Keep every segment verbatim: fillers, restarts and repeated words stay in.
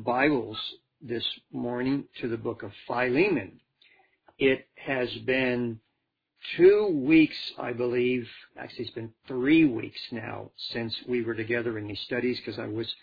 Bibles this morning to the book of Philemon. It has been two weeks, I believe, actually it's been three weeks now since we were together in these studies, because I was,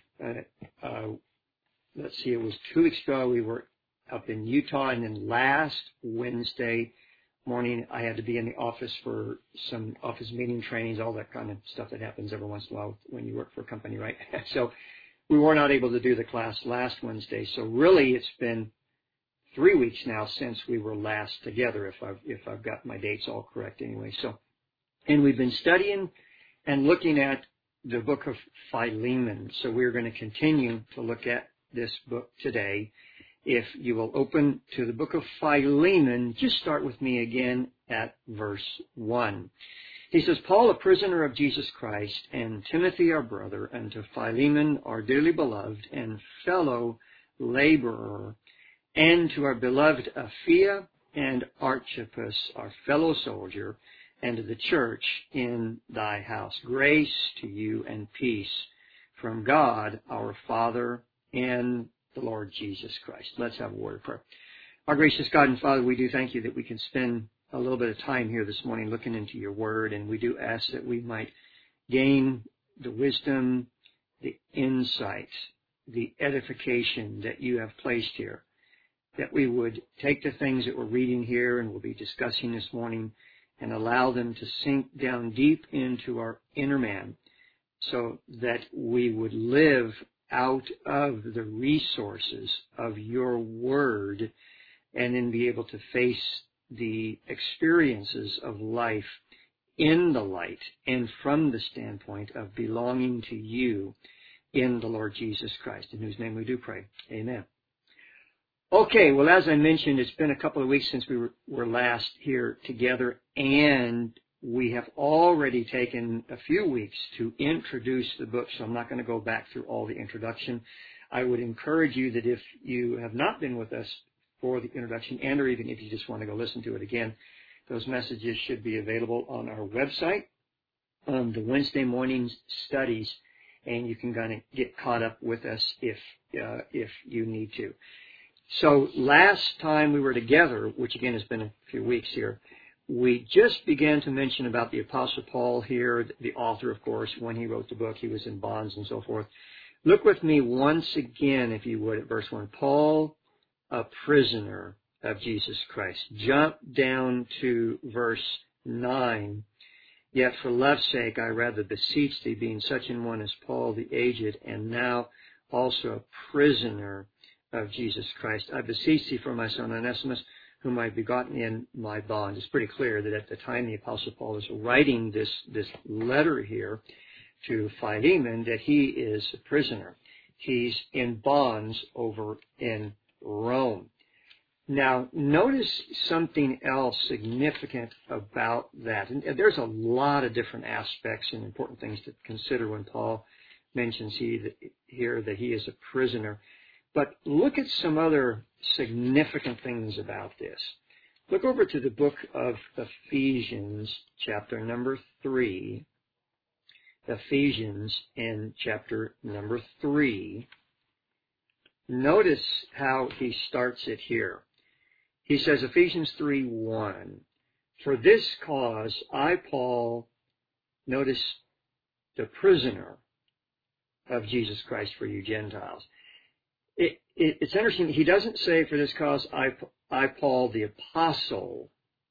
uh, uh, let's see, it was two weeks ago we were up in Utah, and then last Wednesday morning I had to be in the office for some office meeting trainings, all that kind of stuff that happens every once in a while when you work for a company, right? So we were not able to do the class last Wednesday. So really it's been three weeks now since we were last together, if I've, if I've got my dates all correct anyway. So, and we've been studying and looking at the book of Philemon. So we're going to continue to look at this book today. If you will open to the book of Philemon, just start with me again at verse one. He says, Paul, a prisoner of Jesus Christ, and Timothy, our brother, and to Philemon, our dearly beloved and fellow laborer, and to our beloved Apphia and Archippus, our fellow soldier, and to the church in thy house. Grace to you and peace from God, our Father, and the Lord Jesus Christ. Let's have a word of prayer. Our gracious God and Father, we do thank you that we can spend a little bit of time here this morning looking into your word, and we do ask that we might gain the wisdom, the insight, the edification that you have placed here, that we would take the things that we're reading here and we'll be discussing this morning and allow them to sink down deep into our inner man, so that we would live out of the resources of your word and then be able to face the experiences of life in the light and from the standpoint of belonging to you in the Lord Jesus Christ, in whose name we do pray. Amen. Okay, well, as I mentioned, it's been a couple of weeks since we were, were last here together, and we have already taken a few weeks to introduce the book, so I'm not going to go back through all the introduction. I would encourage you that if you have not been with us for the introduction, and or even if you just want to go listen to it again, those messages should be available on our website on the Wednesday morning studies, and you can kind of get caught up with us if uh, if you need to. So last time we were together, which again has been a few weeks here, we just began to mention about the Apostle Paul here, the author, of course. When he wrote the book, he was in bonds and so forth. Look with me once again, if you would, at verse one. Paul, a prisoner of Jesus Christ. Jump down to verse nine. Yet for love's sake I rather beseech thee, being such an one as Paul the aged, and now also a prisoner of Jesus Christ, I beseech thee for my son Onesimus, whom I have begotten in my bond. It's pretty clear that at the time the Apostle Paul is writing this, this letter here to Philemon, that he is a prisoner. He's in bonds over in Rome. Now, notice something else significant about that. And there's a lot of different aspects and important things to consider when Paul mentions he, that, here that he is a prisoner. But look at some other significant things about this. Look over to the book of Ephesians, chapter number three. Ephesians in chapter number three. Notice how he starts it here. He says, Ephesians three one, for this cause I, Paul, notice, the prisoner of Jesus Christ for you Gentiles. It, it, it's interesting, he doesn't say, for this cause I, I Paul, the apostle.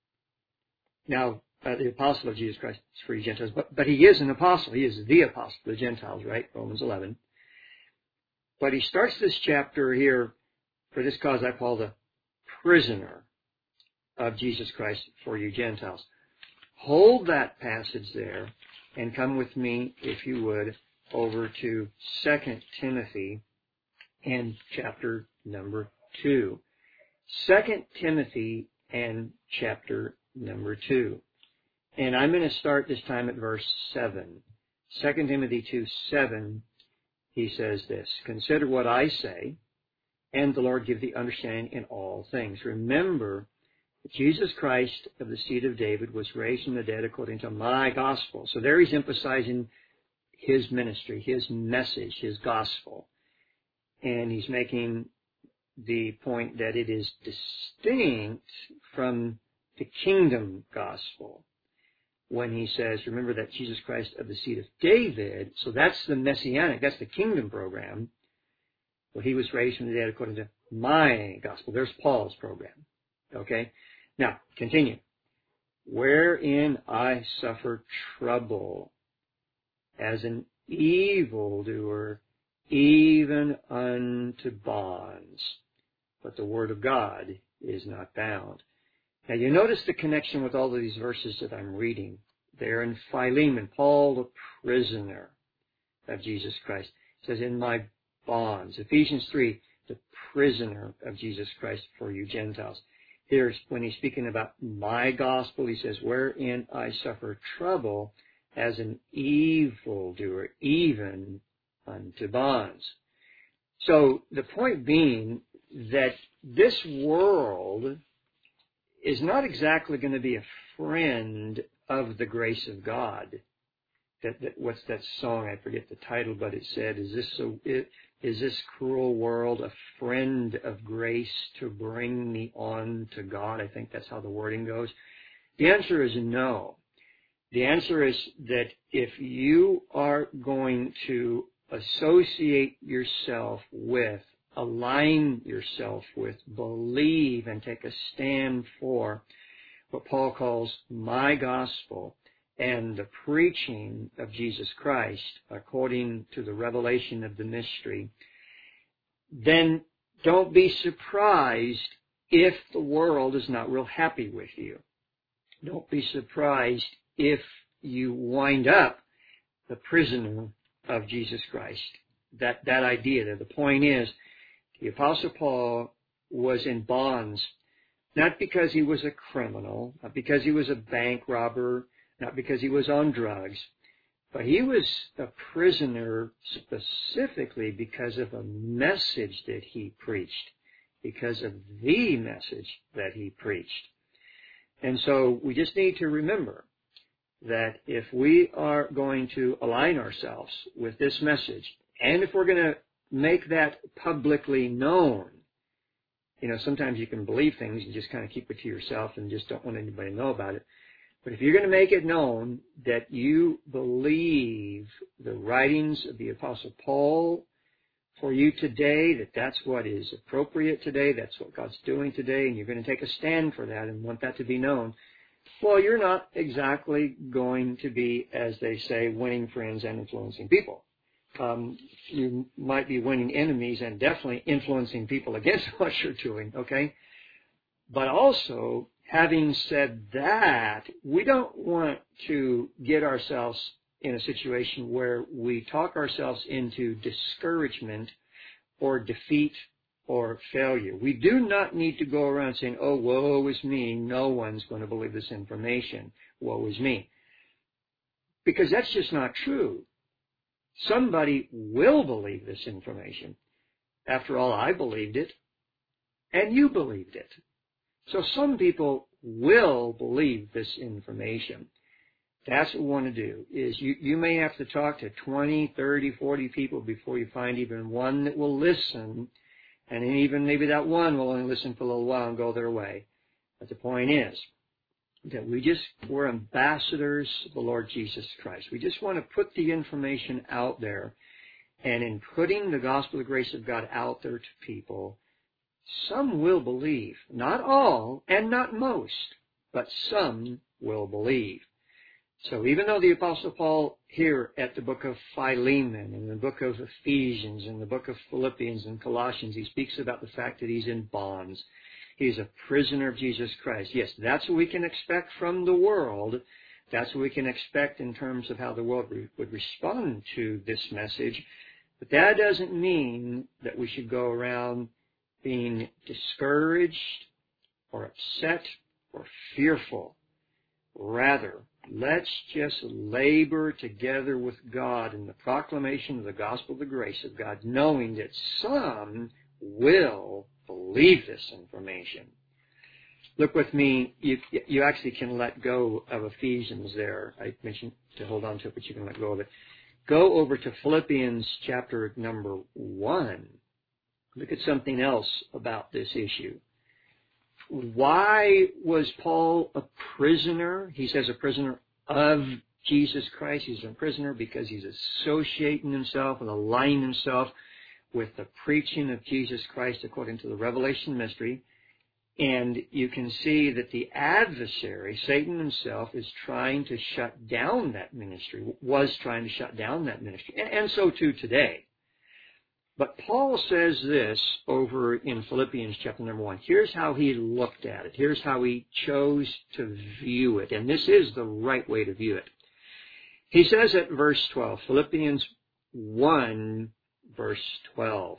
Now, uh, the apostle of Jesus Christ for you Gentiles, but, but he is an apostle. He is the apostle of the Gentiles, right? Romans eleven. But he starts this chapter here, for this cause I Paul, the prisoner of Jesus Christ for you Gentiles. Hold that passage there and come with me, if you would, over to Second Timothy and chapter number two. Second Timothy and chapter number two. And I'm going to start this time at verse seven. Second Timothy two seven, he says this, consider what I say, and the Lord give thee understanding in all things. Remember that Jesus Christ of the seed of David was raised from the dead according to my gospel. So there he's emphasizing his ministry, his message, his gospel. and he's making the point that it is distinct from the kingdom gospel when he says, remember that Jesus Christ of the seed of David, so that's the messianic, that's the kingdom program. Well, he was raised from the dead according to my gospel. There's Paul's program. Okay? Now, continue. Wherein I suffer trouble as an evildoer, even unto bonds. But the word of God is not bound. Now you notice the connection with all of these verses that I'm reading. They're in Philemon, Paul the prisoner of Jesus Christ. It says, in my bonds. Ephesians three, the prisoner of Jesus Christ for you Gentiles. Here's when he's speaking about my gospel, he says, wherein I suffer trouble as an evildoer, even unto bonds. So the point being that this world is not exactly going to be a friend of the grace of God. That, that what's that song? I forget the title, but it said, "Is this so? Is this cruel world a friend of grace to bring me on to God?" I think that's how the wording goes. The answer is no. The answer is that if you are going to associate yourself with, align yourself with, believe, and take a stand for what Paul calls my gospel and the preaching of Jesus Christ according to the revelation of the mystery, then don't be surprised if the world is not real happy with you. Don't be surprised if you wind up the prisoner of Jesus Christ. That, that idea there. The point is, the Apostle Paul was in bonds, not because he was a criminal, not because he was a bank robber, not because he was on drugs, but he was a prisoner specifically because of a message that he preached, because of the message that he preached. And so we just need to remember that if we are going to align ourselves with this message, and if we're going to make that publicly known, you know, sometimes you can believe things and just kind of keep it to yourself and just don't want anybody to know about it. But if you're going to make it known that you believe the writings of the Apostle Paul for you today, that that's what is appropriate today, that's what God's doing today, and you're going to take a stand for that and want that to be known, well, you're not exactly going to be, as they say, winning friends and influencing people. Um, you might be winning enemies and definitely influencing people against what you're doing, okay? But also, having said that, we don't want to get ourselves in a situation where we talk ourselves into discouragement or defeat or failure. We do not need to go around saying, oh, woe is me, no one's going to believe this information, woe is me. Because that's just not true. Somebody will believe this information. After all, I believed it, and you believed it. So some people will believe this information. That's what we want to do, is you, you may have to talk to twenty, thirty, forty people before you find even one that will listen, and even maybe that one will only listen for a little while and go their way. But the point is that we just, we're ambassadors of the Lord Jesus Christ. We just want to put the information out there, and in putting the gospel of the grace of God out there to people, some will believe. Not all, and not most, but some will believe. So even though the Apostle Paul here at the book of Philemon, and the book of Ephesians, and the book of Philippians and Colossians, he speaks about the fact that he's in bonds. He's a prisoner of Jesus Christ. Yes, that's what we can expect from the world. That's what we can expect in terms of how the world re- would respond to this message. But that doesn't mean that we should go around being discouraged or upset or fearful. Rather, let's just labor together with God in the proclamation of the gospel of the grace of God, knowing that some will believe this information. Look with me. You, you actually can let go of Ephesians there. I mentioned to hold on to it, but you can let go of it. Go over to Philippians chapter number one. Look at something else about this issue. Why was Paul a prisoner? He says a prisoner of Jesus Christ. He's a prisoner because he's associating himself and aligning himself with the preaching of Jesus Christ according to the revelation mystery. And you can see that the adversary, Satan himself, is trying to shut down that ministry, was trying to shut down that ministry, and so too today. But Paul says this over in Philippians chapter number one. Here's how he looked at it. Here's how he chose to view it. And this is the right way to view it. He says at verse twelve, Philippians one, verse twelve.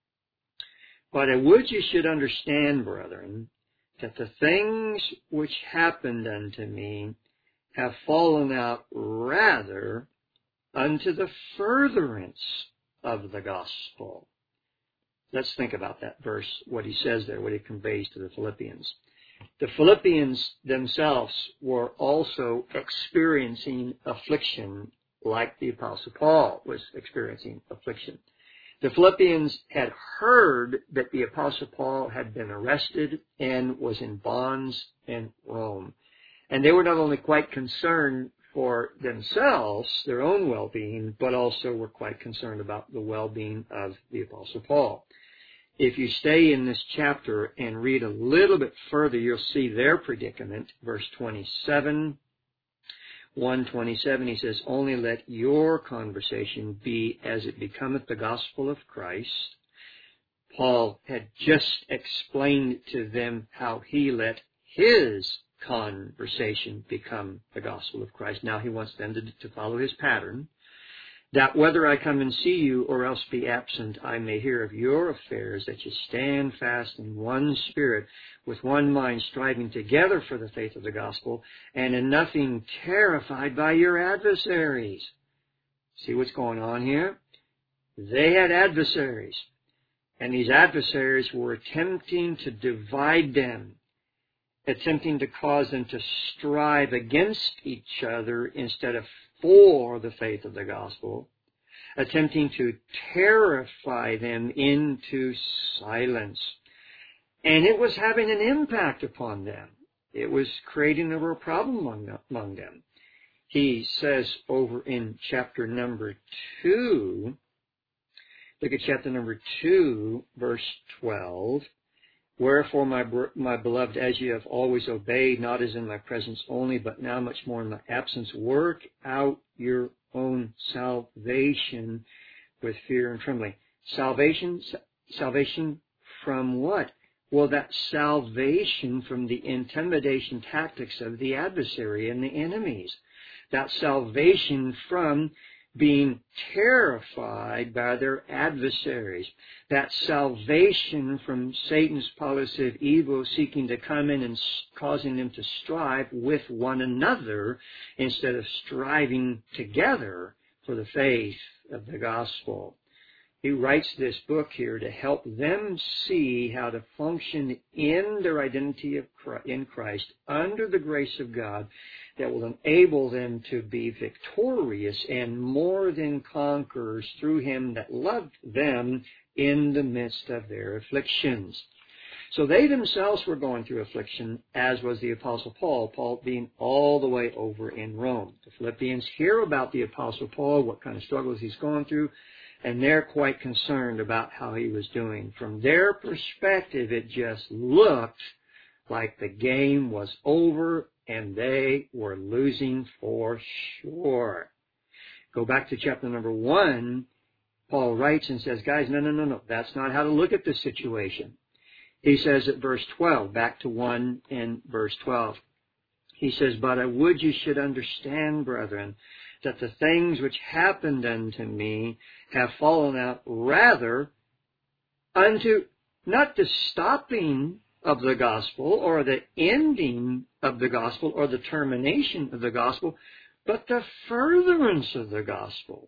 But I would you should understand, brethren, that the things which happened unto me have fallen out rather unto the furtherance of the gospel. Let's think about that verse, what he says there, what he conveys to the Philippians. The Philippians themselves were also experiencing affliction like the Apostle Paul was experiencing affliction. The Philippians had heard that the Apostle Paul had been arrested and was in bonds in Rome. And they were not only quite concerned for themselves, their own well-being, but also were quite concerned about the well-being of the Apostle Paul. If you stay in this chapter and read a little bit further, you'll see their predicament. Verse twenty-seven, one twenty-seven, he says, only let your conversation be as it becometh the gospel of Christ. Paul had just explained to them how he let his conversation become the gospel of Christ. Now he wants them to, to follow his pattern. That whether I come and see you or else be absent, I may hear of your affairs, that you stand fast in one spirit, with one mind, striving together for the faith of the gospel, and in nothing terrified by your adversaries. See what's going on here? They had adversaries, and these adversaries were attempting to divide them, attempting to cause them to strive against each other instead of for the faith of the gospel, attempting to terrify them into silence. And it was having an impact upon them. It was creating a real problem among, among them. He says over in chapter number two, look at chapter number two, verse twelve. Wherefore, my my beloved, as ye have always obeyed, not as in my presence only, but now much more in my absence, work out your own salvation with fear and trembling. Salvation, salvation from what? Well, that salvation from the intimidation tactics of the adversary and the enemies. That salvation from being terrified by their adversaries. That salvation from Satan's policy of evil seeking to come in and causing them to strive with one another instead of striving together for the faith of the gospel. He writes this book here to help them see how to function in their identity of Christ, in Christ under the grace of God that will enable them to be victorious and more than conquerors through Him that loved them in the midst of their afflictions. So they themselves were going through affliction, as was the Apostle Paul, Paul being all the way over in Rome. The Philippians hear about the Apostle Paul, what kind of struggles he's going through, and they're quite concerned about how he was doing. From their perspective, it just looked like the game was over and they were losing for sure. Go back to chapter number one. Paul writes and says, guys, no, no, no, no. That's not how to look at this situation. He says at verse twelve, back to one and verse twelve. He says, but I would you should understand, brethren, that the things which happened unto me have fallen out rather unto not the stopping of the gospel or the ending of the gospel or the termination of the gospel, but the furtherance of the gospel.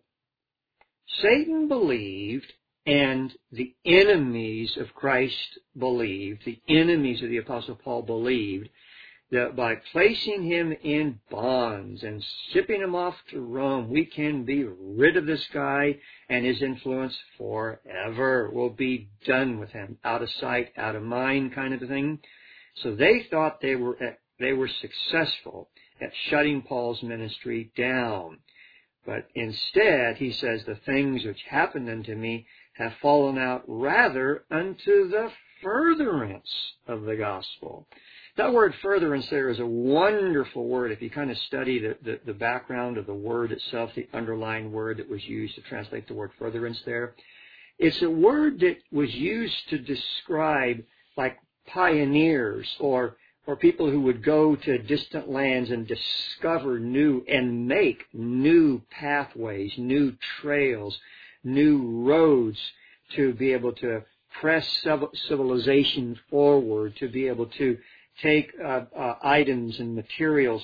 Satan believed, and the enemies of Christ believed, the enemies of the Apostle Paul believed, that by placing him in bonds and shipping him off to Rome, we can be rid of this guy and his influence forever. We'll be done with him, out of sight, out of mind kind of a thing. So they thought they were at, they were successful at shutting Paul's ministry down. But instead, he says, the things which happened unto me have fallen out rather unto the furtherance of the gospel. That word furtherance there is a wonderful word. If you kind of study the, the, the background of the word itself, the underlying word that was used to translate the word furtherance there, it's a word that was used to describe like pioneers or or people who would go to distant lands and discover new and make new pathways, new trails, new roads to be able to press civilization forward, to be able to take uh, uh, items and materials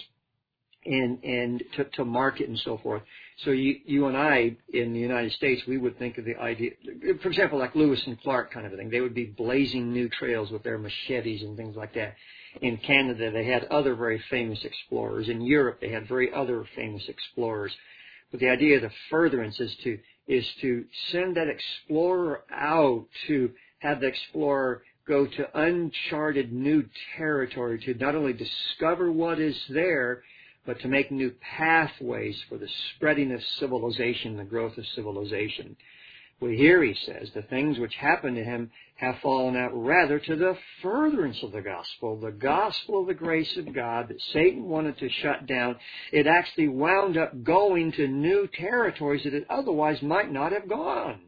and and to, to market and so forth. So you, you and I in the United States, we would think of the idea, for example, like Lewis and Clark kind of a thing. They would be blazing new trails with their machetes and things like that. In Canada, they had other very famous explorers. In Europe, they had very other famous explorers. But the idea of the furtherance is to is to send that explorer out, to have the explorer go to uncharted new territory, to not only discover what is there, but to make new pathways for the spreading of civilization, the growth of civilization. Well, here he says, the things which happened to him have fallen out rather to the furtherance of the gospel, the gospel of the grace of God that Satan wanted to shut down. It actually wound up going to new territories that it otherwise might not have gone.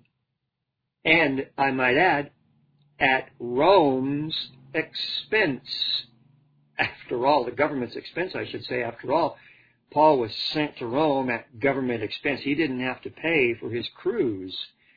And, I might add, at Rome's expense. After all, the government's expense, I should say, after all, Paul was sent to Rome at government expense. He didn't have to pay for his cruise.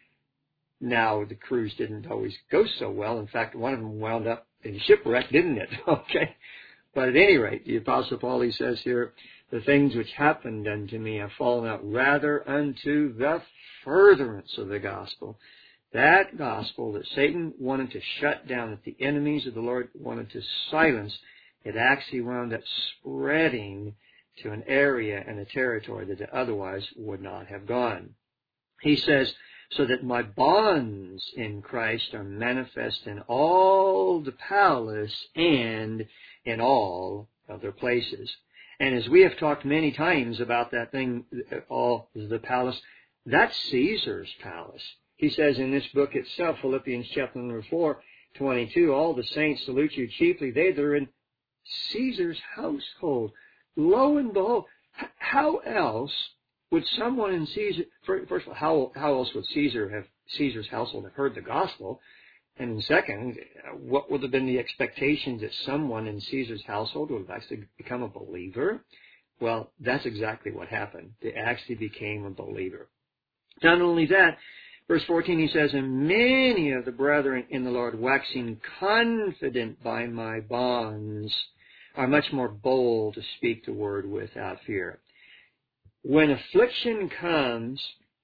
Now, the cruise didn't always go so well. In fact, one of them wound up in shipwreck, didn't it? Okay. But at any rate, the Apostle Paul, he says here, the things which happened unto me have fallen out rather unto the furtherance of the gospel. That gospel that Satan wanted to shut down, that the enemies of the Lord wanted to silence, it actually wound up spreading to an area and a territory that it otherwise would not have gone. He says, so that my bonds in Christ are manifest in all the palace and in all other places. And as we have talked many times about that thing, all the palace, that's Caesar's palace. He says in this book itself, Philippians chapter number four, twenty-two, all the saints salute you chiefly, they that are in Caesar's household. Lo and behold, how else would someone in Caesar, first of all, how, how else would Caesar have, Caesar's household have heard the gospel? And second, what would have been the expectations that someone in Caesar's household would have actually become a believer? Well, that's exactly what happened. They actually became a believer. Not only that, verse fourteen, he says, and many of the brethren in the Lord, waxing confident by my bonds, are much more bold to speak the word without fear. When affliction comes,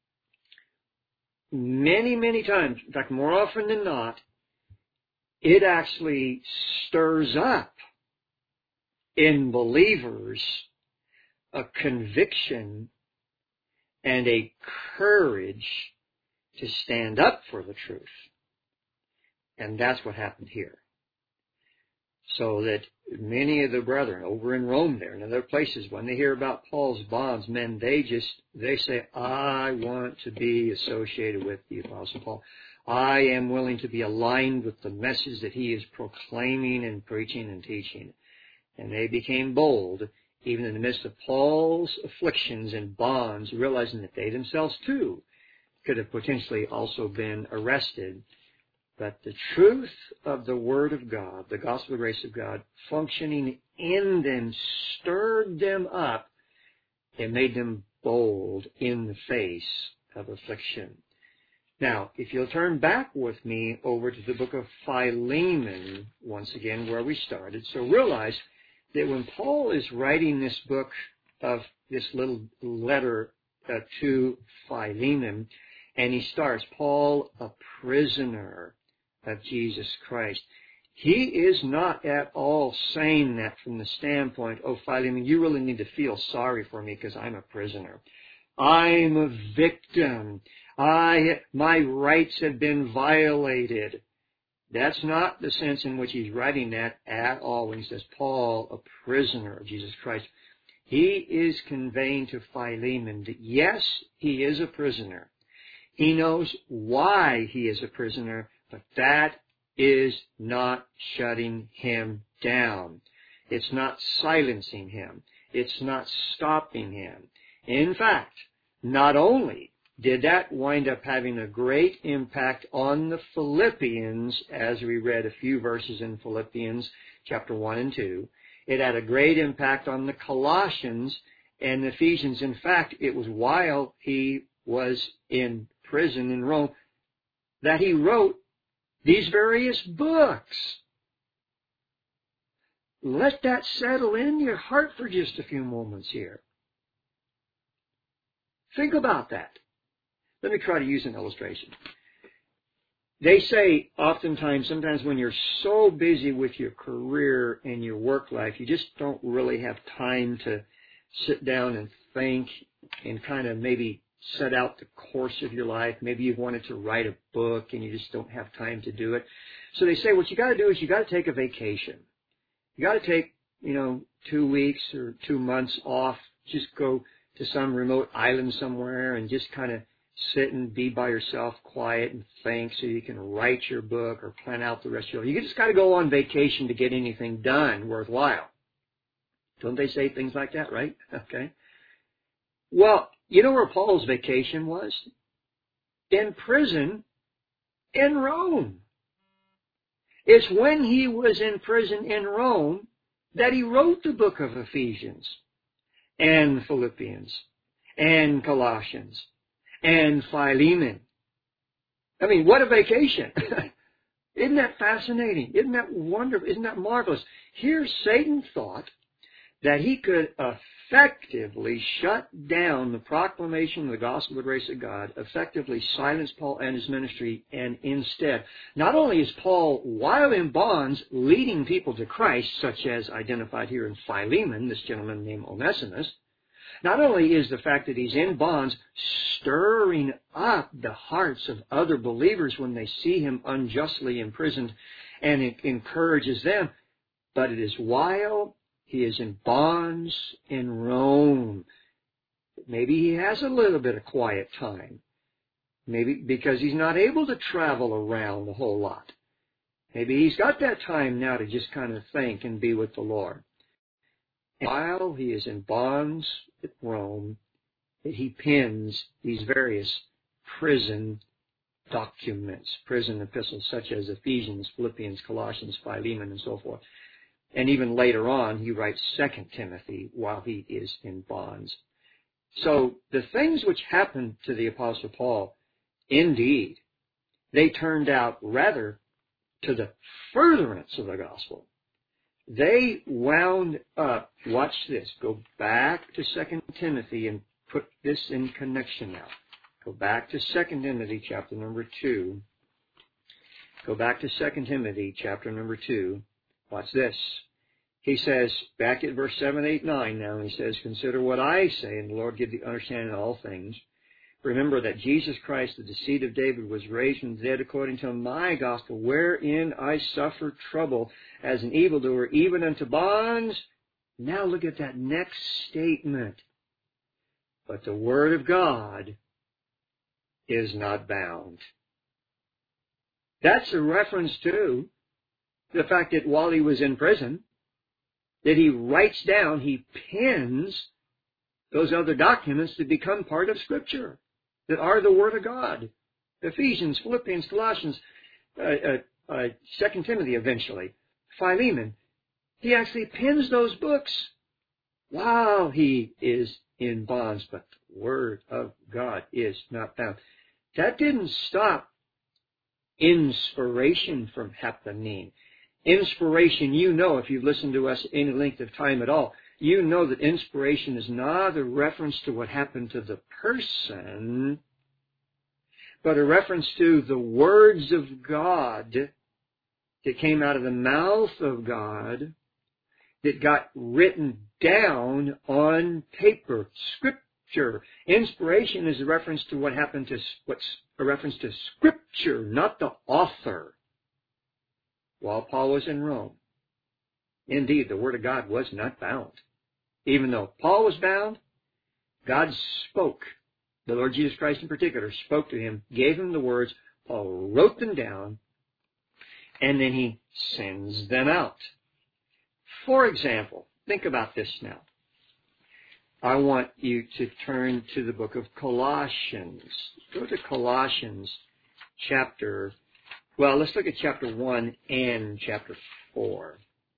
many, many times, in fact, more often than not, it actually stirs up in believers a conviction and a courage to stand up for the truth. And that's what happened here. So that many of the brethren over in Rome there and other places, when they hear about Paul's bonds, men, they just, they say, I want to be associated with the Apostle Paul. I am willing to be aligned with the message that he is proclaiming and preaching and teaching. And they became bold, even in the midst of Paul's afflictions and bonds, realizing that they themselves too could have potentially also been arrested. But the truth of the Word of God, the gospel of grace of God, functioning in them, stirred them up and made them bold in the face of affliction. Now, if you'll turn back with me over to the book of Philemon, once again, where we started. So realize that when Paul is writing this book of this little letter uh, to Philemon, and he starts, Paul, a prisoner of Jesus Christ, he is not at all saying that from the standpoint, oh, Philemon, you really need to feel sorry for me because I'm a prisoner. I'm a victim. I, my rights have been violated. That's not the sense in which he's writing that at all when he says, Paul, a prisoner of Jesus Christ. He is conveying to Philemon that, yes, he is a prisoner. He knows why he is a prisoner, but that is not shutting him down. It's not silencing him. It's not stopping him. In fact, not only did that wind up having a great impact on the Philippians, as we read a few verses in Philippians chapter one and two, it had a great impact on the Colossians and Ephesians. In fact, it was while he was in prison in Rome that he wrote these various books. Let that settle in your heart for just a few moments here. Think about that. Let me try to use an illustration. They say oftentimes, sometimes when you're so busy with your career and your work life, you just don't really have time to sit down and think and kind of maybe set out the course of your life. Maybe you've wanted to write a book and you just don't have time to do it. So they say what you got to do is you got to take a vacation. You got to take, you know, two weeks or two months off. Just go to some remote island somewhere and just kind of sit and be by yourself, quiet and think, so you can write your book or plan out the rest of your life. You just got to go on vacation to get anything done worthwhile. Don't they say things like that, right? Okay. Well, you know where Paul's vacation was? In prison in Rome. It's when he was in prison in Rome that he wrote the book of Ephesians and Philippians and Colossians and Philemon. I mean, what a vacation. Isn't that fascinating? Isn't that wonderful? Isn't that marvelous? Here Satan thought that he could effectively shut down the proclamation of the gospel of the grace of God, effectively silence Paul and his ministry, and instead, not only is Paul, while in bonds, leading people to Christ, such as identified here in Philemon, this gentleman named Onesimus, not only is the fact that he's in bonds stirring up the hearts of other believers when they see him unjustly imprisoned, and it encourages them, but it is while he is in bonds in Rome. Maybe he has a little bit of quiet time. Maybe because he's not able to travel around a whole lot. Maybe he's got that time now to just kind of think and be with the Lord. And while he is in bonds at Rome, he pens these various prison documents, prison epistles such as Ephesians, Philippians, Colossians, Philemon, and so forth. And even later on, he writes Second Timothy while he is in bonds. So the things which happened to the Apostle Paul, indeed, they turned out rather to the furtherance of the gospel. They wound up, watch this, go back to Second Timothy and put this in connection now. Go back to Second Timothy chapter number two. Go back to Second Timothy chapter number two. Watch this. He says, back at verse seven, eight, nine now, he says, consider what I say, and the Lord give thee understanding in all things. Remember that Jesus Christ, the seed of David, was raised from the dead according to my gospel, wherein I suffered trouble as an evildoer, even unto bonds. Now look at that next statement. But the word of God is not bound. That's a reference to the fact that while he was in prison, that he writes down, he pens those other documents to become part of Scripture, that are the Word of God. Ephesians, Philippians, Colossians, uh, uh, uh, Second Timothy eventually, Philemon. He actually pens those books while he is in bonds, but the Word of God is not bound. That didn't stop inspiration from happening. Inspiration, you know, if you've listened to us any length of time at all, you know that inspiration is not a reference to what happened to the person, but a reference to the words of God that came out of the mouth of God that got written down on paper. Scripture. Inspiration is a reference to what happened to, what's a reference to Scripture, not the author, while Paul was in Rome. Indeed, the Word of God was not bound. Even though Paul was bound, God spoke. The Lord Jesus Christ in particular spoke to him, gave him the words. Paul wrote them down, and then he sends them out. For example, think about this now. I want you to turn to the book of Colossians. Go to Colossians chapter, well, let's look at chapter one and chapter four.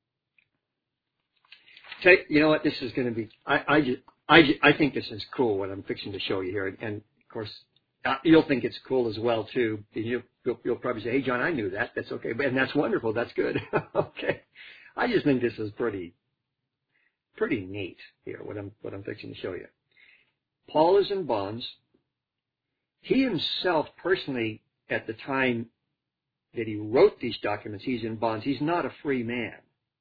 Take, you know what, this is going to be, I, I, just, I, just, I think this is cool what I'm fixing to show you here. And, of course, uh, you'll think it's cool as well, too. You'll, you'll, you'll probably say, hey, John, I knew that. That's okay. And that's wonderful. That's good. Okay. I just think this is pretty, pretty neat here, what I'm, what I'm fixing to show you. Paul is in bonds. He himself, personally, at the time that he wrote these documents, he's in bonds. He's not a free man.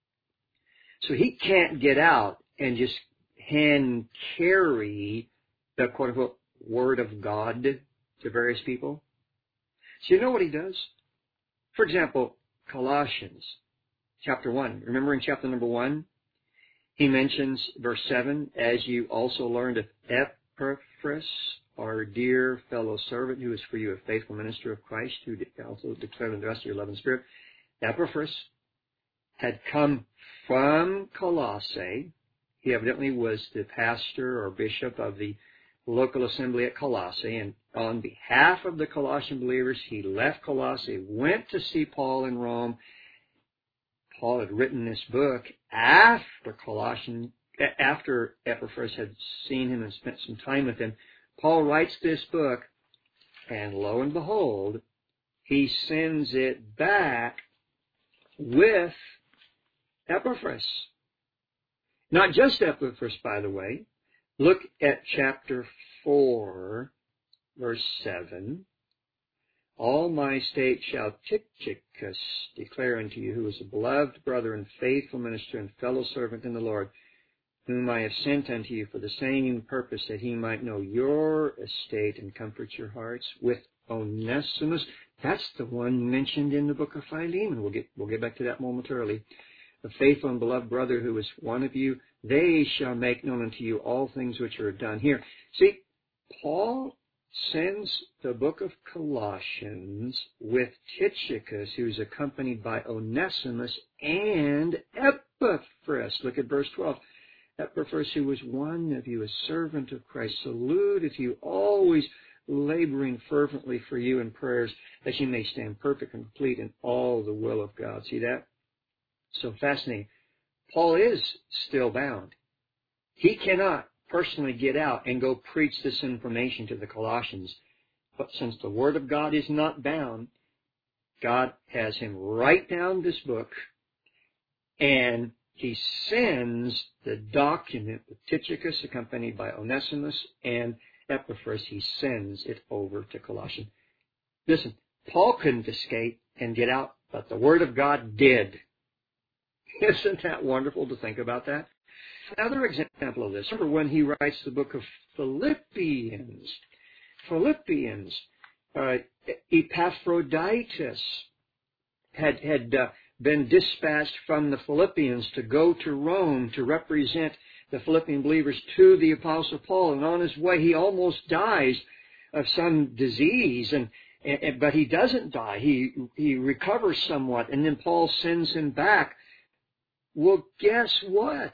So he can't get out and just hand carry the quote-unquote Word of God to various people. So you know what he does? For example, Colossians chapter one. Remember in chapter number one, he mentions verse seven, as you also learned of Epaphras, our dear fellow servant, who is for you a faithful minister of Christ, who also declared in the rest of your love and spirit. Epaphras had come from Colossae. He evidently was the pastor or bishop of the local assembly at Colossae, and on behalf of the Colossian believers, he left Colossae, went to see Paul in Rome. Paul had written this book after Colossian, after Epaphras had seen him and spent some time with him. Paul writes this book, and lo and behold, he sends it back with Epaphras. Not just Epaphras, by the way. Look at chapter four, verse seven. All my state shall Tychicus declare unto you, who is a beloved brother and faithful minister and fellow servant in the Lord, whom I have sent unto you for the same purpose, that he might know your estate and comfort your hearts, with Onesimus. That's the one mentioned in the book of Philemon. We'll get, we'll get back to that momentarily. A faithful and beloved brother who is one of you, they shall make known unto you all things which are done here. See, Paul sends the book of Colossians with Tychicus, who is accompanied by Onesimus and Epaphras. Look at verse twelve. Epaphras, who was one of you, a servant of Christ, saluteth you, always laboring fervently for you in prayers, that you may stand perfect and complete in all the will of God. See that? So fascinating. Paul is still bound. He cannot personally get out and go preach this information to the Colossians. But since the Word of God is not bound, God has him write down this book, and he sends the document with Tychicus, accompanied by Onesimus and Epaphras. He sends it over to Colossians. Listen, Paul couldn't escape and get out, but the Word of God did. Isn't that wonderful to think about that? Another example of this, remember when he writes the book of Philippians. Philippians, uh, Epaphroditus had, had uh, been dispatched from the Philippians to go to Rome to represent the Philippian believers to the Apostle Paul. And on his way, he almost dies of some disease, and, and but he doesn't die. He, he recovers somewhat, and then Paul sends him back. Well, guess what?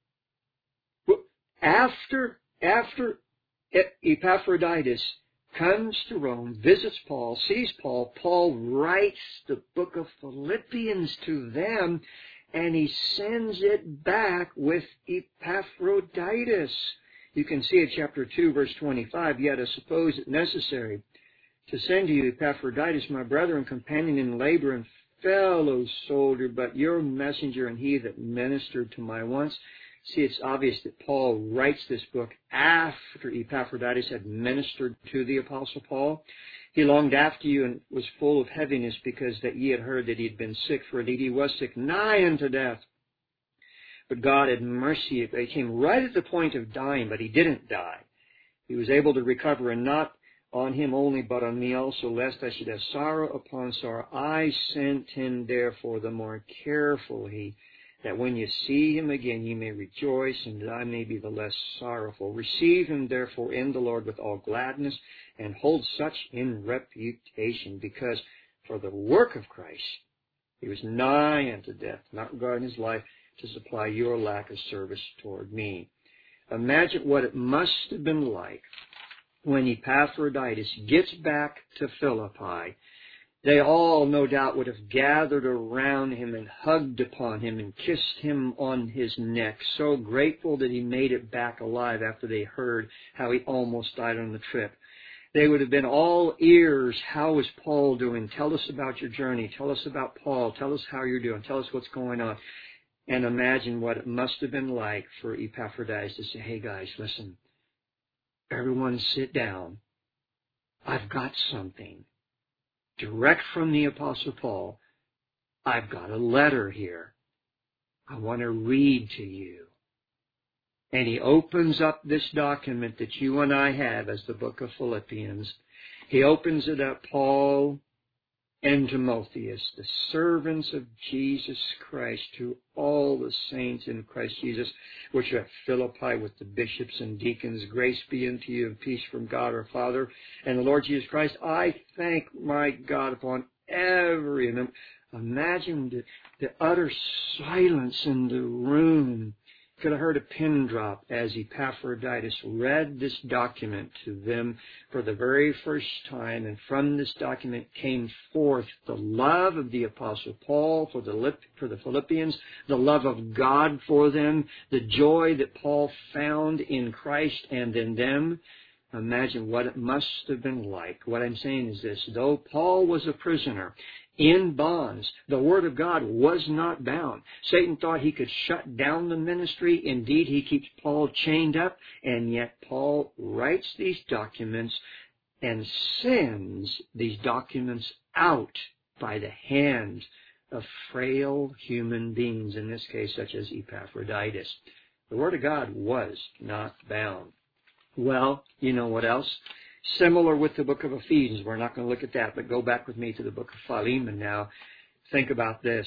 After, after Epaphroditus comes to Rome, visits Paul, sees Paul, Paul writes the book of Philippians to them, and he sends it back with Epaphroditus. You can see it, chapter two, verse twenty-five, yet I suppose it necessary to send to you Epaphroditus, my brother and companion in labor and fellow soldier, but your messenger and he that ministered to my wants. See, it's obvious that Paul writes this book after Epaphroditus had ministered to the Apostle Paul. He longed after you and was full of heaviness, because that ye had heard that he had been sick, for indeed he was sick, nigh unto death. But God had mercy. He came right at the point of dying, but he didn't die. He was able to recover, and not on him only, but on me also, lest I should have sorrow upon sorrow. I sent him therefore the more carefully, that when you see him again ye may rejoice, and that I may be the less sorrowful. Receive him therefore in the Lord with all gladness, and hold such in reputation, because for the work of Christ he was nigh unto death, not regarding his life, to supply your lack of service toward me. Imagine what it must have been like when Epaphroditus gets back to Philippi. They all, no doubt, would have gathered around him and hugged upon him and kissed him on his neck, so grateful that he made it back alive after they heard how he almost died on the trip. They would have been all ears. How is Paul doing? Tell us about your journey. Tell us about Paul. Tell us how you're doing. Tell us what's going on. And imagine what it must have been like for Epaphroditus to say, hey guys, listen, everyone sit down. I've got something direct from the Apostle Paul. I've got a letter here. I want to read to you. And he opens up this document that you and I have as the book of Philippians. He opens it up, Paul and Timotheus, the servants of Jesus Christ, to all the saints in Christ Jesus, which are at Philippi with the bishops and deacons. Grace be unto you and peace from God our Father and the Lord Jesus Christ. I thank my God upon every... And imagine the, the utter silence in the room. Could have heard a pin drop as Epaphroditus read this document to them for the very first time. And from this document came forth the love of the Apostle Paul for the, for the Philippians, the love of God for them, the joy that Paul found in Christ and in them. Imagine what it must have been like. What I'm saying is this: though Paul was a prisoner, in bonds, the Word of God was not bound. Satan thought he could shut down the ministry. Indeed, he keeps Paul chained up, and yet Paul writes these documents and sends these documents out by the hand of frail human beings, in this case such as Epaphroditus. The Word of God was not bound. Well, you know what else? Similar with the book of Ephesians. We're not going to look at that, but go back with me to the book of Philemon now. Think about this.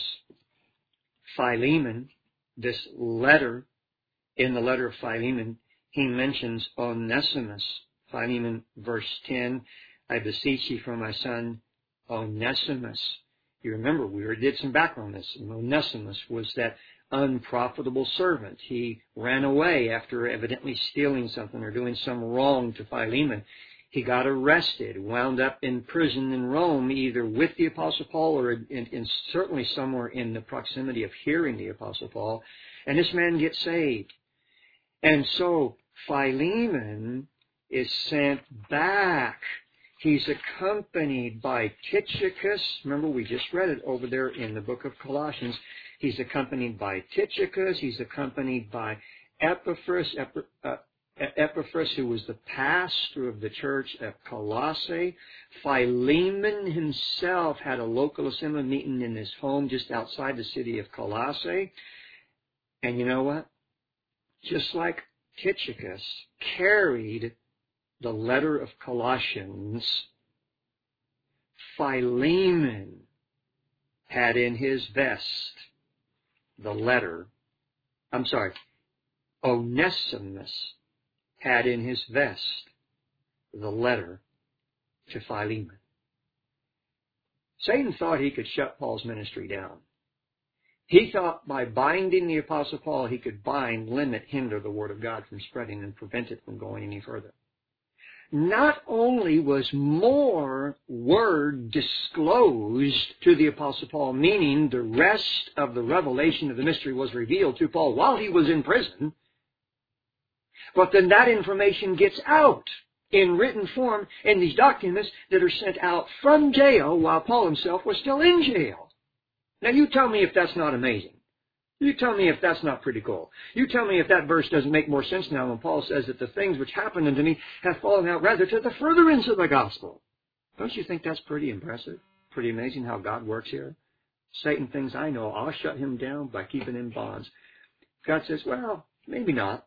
Philemon, this letter, in the letter of Philemon, he mentions Onesimus. Philemon, verse ten, I beseech you for my son Onesimus. You remember, we already did some background on this. Onesimus was that unprofitable servant. He ran away after evidently stealing something or doing some wrong to Philemon. He got arrested, wound up in prison in Rome, either with the Apostle Paul or in, in, certainly somewhere in the proximity of hearing the Apostle Paul. And this man gets saved. And so Philemon is sent back. He's accompanied by Tychicus. Remember, we just read it over there in the book of Colossians. He's accompanied by Tychicus. He's accompanied by Epaphras, Ep- uh, Epaphras, who was the pastor of the church at Colossae. Philemon himself had a local assembly meeting in his home just outside the city of Colossae. And you know what? Just like Tychicus carried the letter of Colossians, Philemon had in his vest the letter, I'm sorry, Onesimus had in his vest the letter to Philemon. Satan thought he could shut Paul's ministry down. He thought by binding the Apostle Paul, he could bind, limit, hinder the Word of God from spreading and prevent it from going any further. Not only was more word disclosed to the Apostle Paul, meaning the rest of the revelation of the mystery was revealed to Paul while he was in prison, but then that information gets out in written form in these documents that are sent out from jail while Paul himself was still in jail. Now you tell me if that's not amazing. You tell me if that's not pretty cool. You tell me if that verse doesn't make more sense now when Paul says that the things which happened unto me have fallen out rather to the furtherance of the gospel. Don't you think that's pretty impressive? Pretty amazing how God works here? Satan thinks, I know, I'll shut him down by keeping him in bonds. God says, well, maybe not.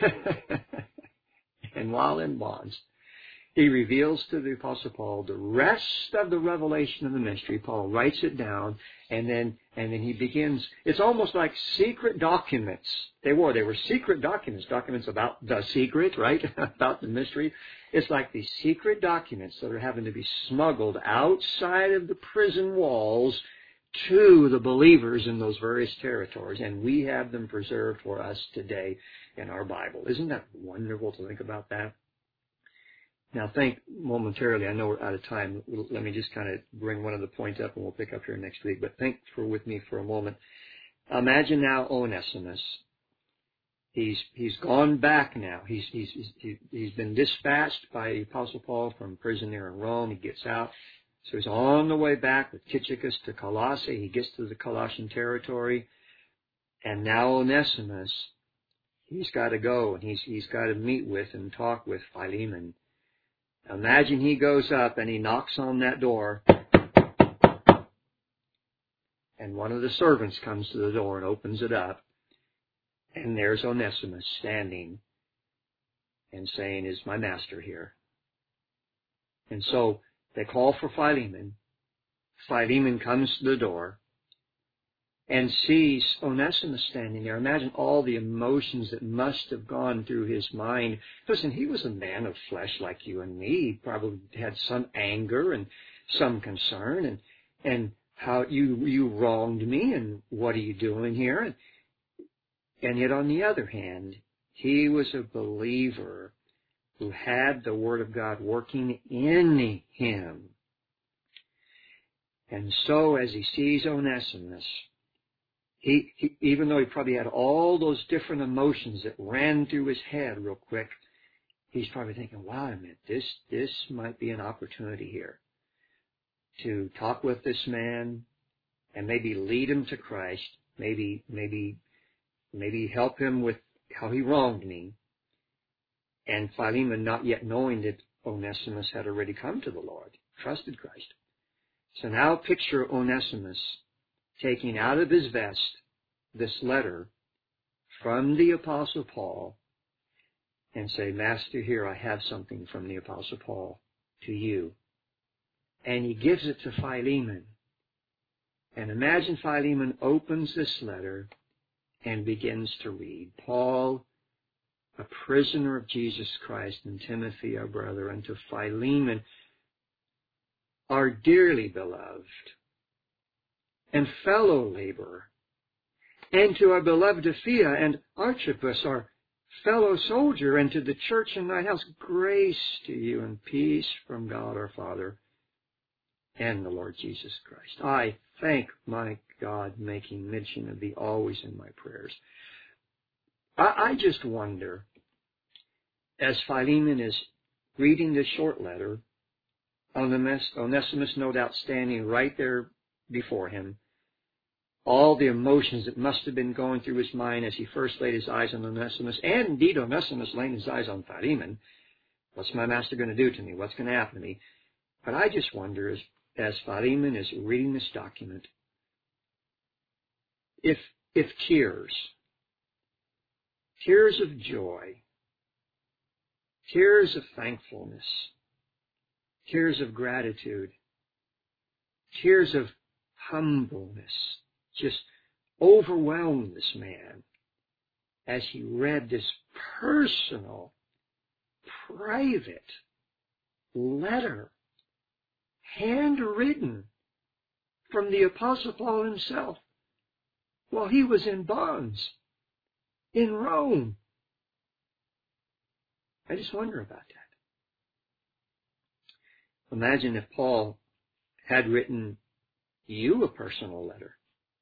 And while in bonds, he reveals to the Apostle Paul the rest of the revelation of the mystery. Paul writes it down, and then and then he begins. It's almost like secret documents. They were. They were secret documents, documents about the secret, right? About the mystery. It's like these secret documents that are having to be smuggled outside of the prison walls to the believers in those various territories, and we have them preserved for us today in our Bible. Isn't that wonderful to think about that? Now think momentarily, I know we're out of time. Let me just kind of bring one of the points up and we'll pick up here next week, but think for with me for a moment. Imagine now Onesimus. He's, he's gone back now. He's, he's, he's, he's been dispatched by the Apostle Paul from prison there in Rome. He gets out. So he's on the way back with Tychicus to Colossae. He gets to the Colossian territory. And now Onesimus, he's got to go and he's, he's got to meet with and talk with Philemon. Imagine he goes up and he knocks on that door. And one of the servants comes to the door and opens it up. And there's Onesimus standing and saying, is my master here? And so they call for Philemon. Philemon comes to the door and sees Onesimus standing there. Imagine all the emotions that must have gone through his mind. Listen, he was a man of flesh like you and me. He probably had some anger and some concern and and how you you wronged me and what are you doing here? And, and yet on the other hand, he was a believer who had the Word of God working in him. And so as he sees Onesimus, he, he, even though he probably had all those different emotions that ran through his head real quick, he's probably thinking, wow, a minute, this, this might be an opportunity here to talk with this man and maybe lead him to Christ, maybe, maybe, maybe help him with how he wronged me. And Philemon, not yet knowing that Onesimus had already come to the Lord, trusted Christ. So now picture Onesimus taking out of his vest this letter from the Apostle Paul and say, Master, here I have something from the Apostle Paul to you. And he gives it to Philemon. And imagine Philemon opens this letter and begins to read. Paul, a prisoner of Jesus Christ, and Timothy, our brother, and to Philemon, our dearly beloved and fellow laborer, and to our beloved Apphia and Archippus, our fellow soldier, and to the church in thine house, grace to you and peace from God our Father and the Lord Jesus Christ. I thank my God, making mention of thee always in my prayers. I, I just wonder, as Philemon is reading this short letter, Onesimus no doubt standing right there before him, all the emotions that must have been going through his mind as he first laid his eyes on Onesimus, and indeed Onesimus laying his eyes on Philemon. What's my master going to do to me? What's going to happen to me? But I just wonder, as, as Philemon is reading this document, if, if tears, tears of joy, tears of thankfulness, tears of gratitude, tears of humbleness just overwhelmed this man as he read this personal, private letter, handwritten from the Apostle Paul himself while he was in bonds in Rome. I just wonder about that. Imagine if Paul had written you a personal letter.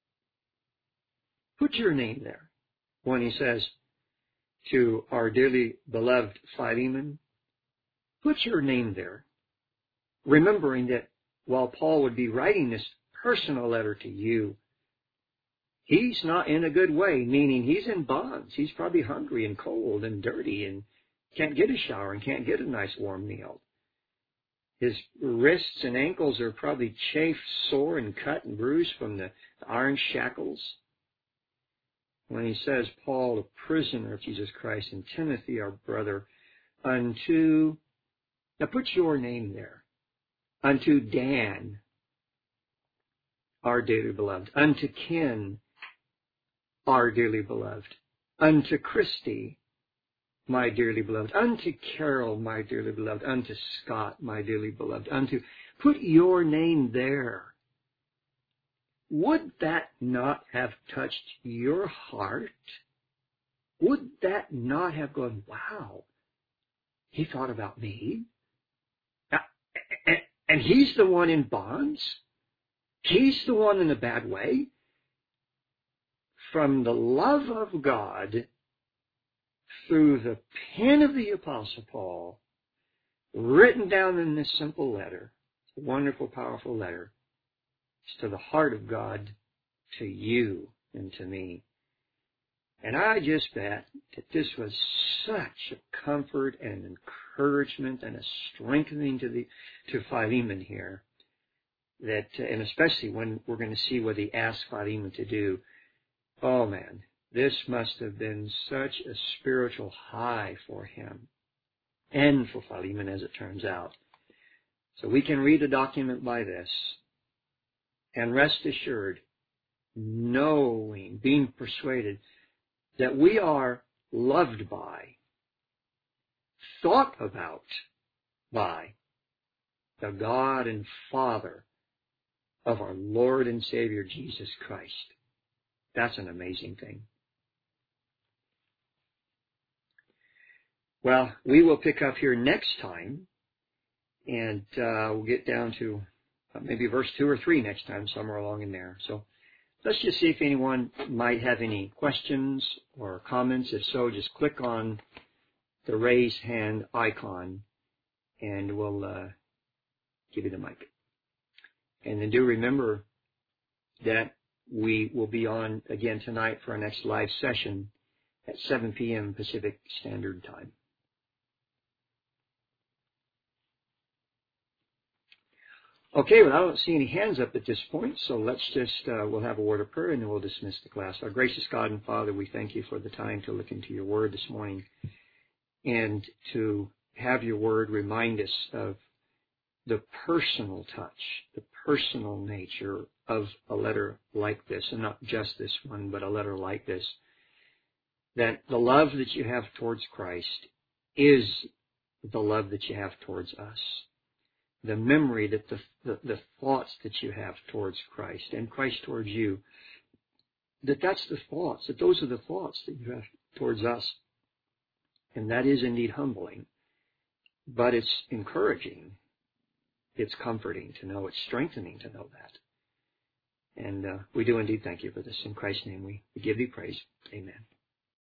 Put your name there when he says to our dearly beloved Philemon, put your name there, remembering that while Paul would be writing this personal letter to you, he's not in a good way, meaning he's in bonds. He's probably hungry and cold and dirty and can't get a shower and can't get a nice warm meal. His wrists and ankles are probably chafed, sore, and cut and bruised from the iron shackles. When he says, Paul, a prisoner of Jesus Christ, and Timothy, our brother, unto, now put your name there, unto Dan, our dearly beloved, unto Ken, our dearly beloved, unto Christy, my dearly beloved, unto Carol, my dearly beloved, unto Scott, my dearly beloved, unto, put your name there. Would that not have touched your heart? Would that not have gone, wow, he thought about me? And he's the one in bonds? He's the one in a bad way? From the love of God, through the pen of the Apostle Paul, written down in this simple letter, a wonderful, powerful letter, it's to the heart of God, to you and to me. And I just bet that this was such a comfort and encouragement and a strengthening to the to Philemon here, that, and especially when we're going to see what he asked Philemon to do. Oh man, this must have been such a spiritual high for him and for Philemon, as it turns out. So we can read a document by this and rest assured, knowing, being persuaded that we are loved by, thought about by the God and Father of our Lord and Savior Jesus Christ. That's an amazing thing. Well, we will pick up here next time, and uh, we'll get down to uh, maybe verse two or three next time, somewhere along in there. So let's just see if anyone might have any questions or comments. If so, just click on the raise hand icon, and we'll uh, give you the mic. And then do remember that we will be on again tonight for our next live session at seven p.m. Pacific Standard Time. Okay, well, I don't see any hands up at this point, so let's just, uh, we'll have a word of prayer and then we'll dismiss the class. Our gracious God and Father, we thank you for the time to look into your word this morning and to have your word remind us of the personal touch, the personal nature of a letter like this, and not just this one, but a letter like this, that the love that you have towards Christ is the love that you have towards us. The memory that the, the, the thoughts that you have towards Christ and Christ towards you, that that's the thoughts, that those are the thoughts that you have towards us. And that is indeed humbling, but it's encouraging. It's comforting to know, it's strengthening to know that. And uh, we do indeed thank you for this. In Christ's name we, we give thee praise. Amen.